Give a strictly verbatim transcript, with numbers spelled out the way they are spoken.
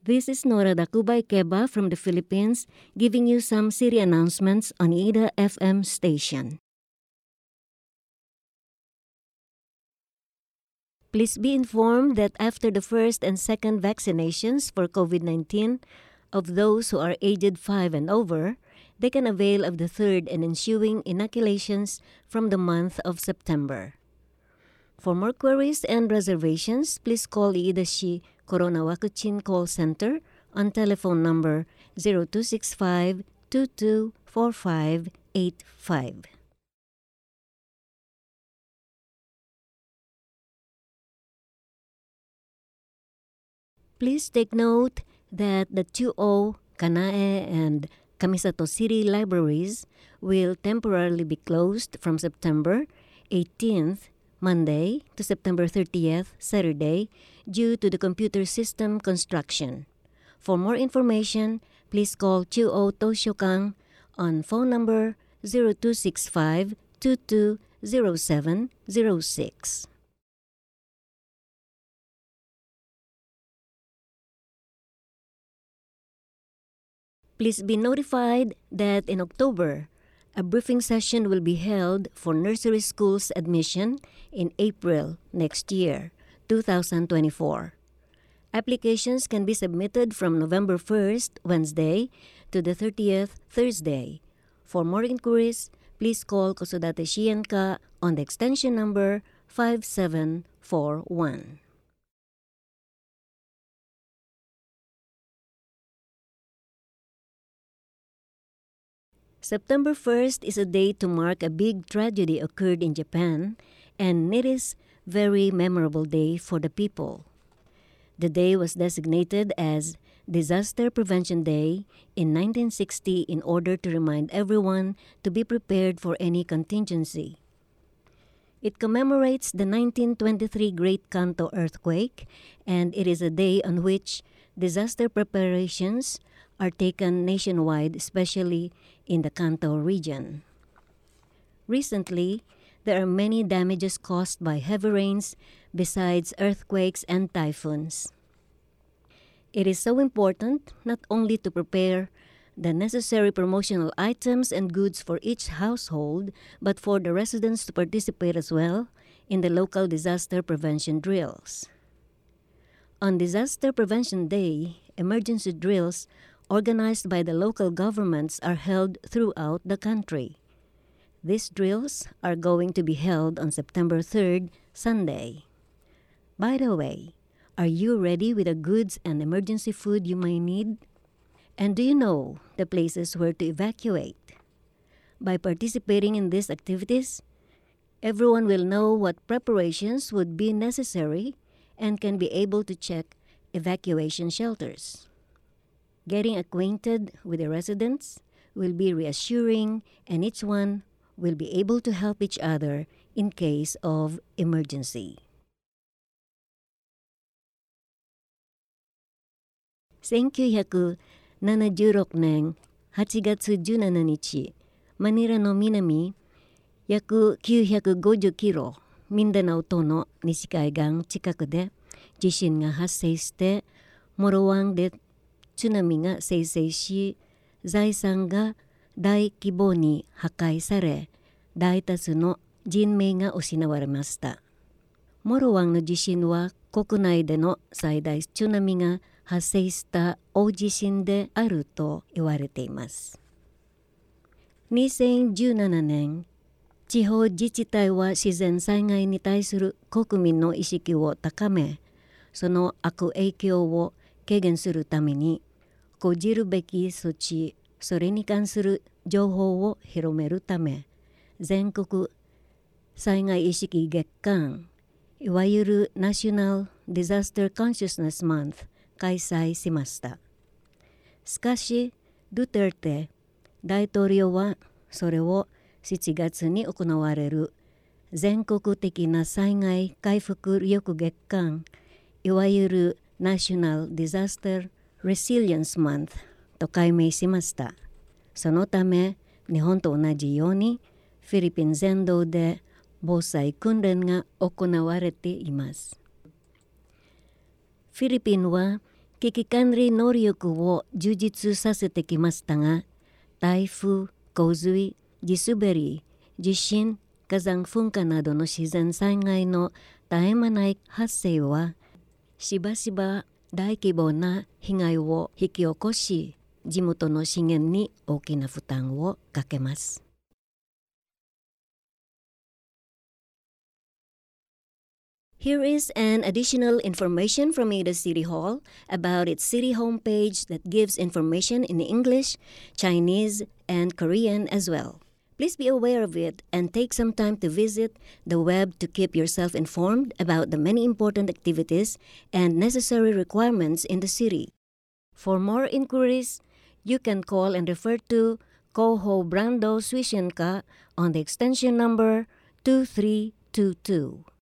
This is Nora Dakubay Keba from the Philippines, giving you some city announcements on Ida F M station. Please be informed that after the first and second vaccinations for COVID nineteen of those who are aged five and over, they can avail of the third and ensuing inoculations from the month of September. For more queries and reservations, please call Iidashi Corona Wakuchin Call Center on telephone number zero two six five, two two four five eight five. Please take note that the Chuo, Kanae, and Kamisato City libraries will temporarily be closed from September eighteenth, Monday, to September thirtieth, Saturday, due to the computer system construction. For more information, please call Chuo Toshokan on phone number zero two six five, two two zero seven zero six. Please be notified that in October, a briefing session will be held for nursery schools admission in April next year, two thousand twenty-four. Applications can be submitted from November first, Wednesday, to the thirtieth, Thursday. For more inquiries, please call Kosodate Shienka on the extension number five seven four one. September first is a day to mark a big tragedy occurred in Japan, and it is a very memorable day for the people. The day was designated as Disaster Prevention Day in nineteen sixty in order to remind everyone to be prepared for any contingency. It commemorates the nineteen twenty-three Great Kanto earthquake, and it is a day on which disaster preparations are taken nationwide, especially in the Kanto region. Recently, there are many damages caused by heavy rains besides earthquakes and typhoons. It is so important not only to prepare the necessary promotional items and goods for each household, but for the residents to participate as well in the local disaster prevention drills. On Disaster Prevention Day, emergency drills organized by the local governments are held throughout the country. These drills are going to be held on September third, Sunday. By the way, are you ready with the goods and emergency food you may need? And do you know the places where to evacuate? By participating in these activities, everyone will know what preparations would be necessary and can be able to check evacuation shelters. Getting acquainted with the residents will be reassuring, and each one will be able to help each other in case of emergency.せんきゅうひゃくななじゅうろくねんはちがつじゅうしちにち、マニラの南約きゅうひゃくごじゅっキロ、ミンダナオ島の西海岸近くで地震が発生して、モロ湾で津波が生成し、財産が大規模に破壊され、大多数の人命が失われました。モロ湾の地震は国内での最大津波が発生した大地震であると言われています。にせんじゅうななねん、地方自治体は自然災害に対する国民の意識を高め、その悪影響を軽減するために、講じるべき措置、それに関する情報を広めるため、全国災害意識月間、いわゆるナショナル・ディザスター・コンシャスネス・マンス開催しました。しかし、ドゥテルテ大統領はそれをしちがつに行われる全国的な災害回復力月間、いわゆるナショナル・ディザスター・Resilience Month と改名しました。そのため、日本と同じようにフィリピン全土で防災訓練が行われています。フィリピンは危機管理能力を充実させてきましたが、台風、洪水、地滑り、地震、火山噴火などの自然災害の絶え間ない発生は、しばしば大規模な被害を引き起こし、地元の資源に大きな負担をかけます。Here is an additional information from Ida City Hall about its city homepage that gives information in English, Chinese, and Korean as well. Please be aware of it and take some time to visit the web to keep yourself informed about the many important activities and necessary requirements in the city. For more inquiries, you can call and refer to Koho Brando Swishenka on the extension number two three two two.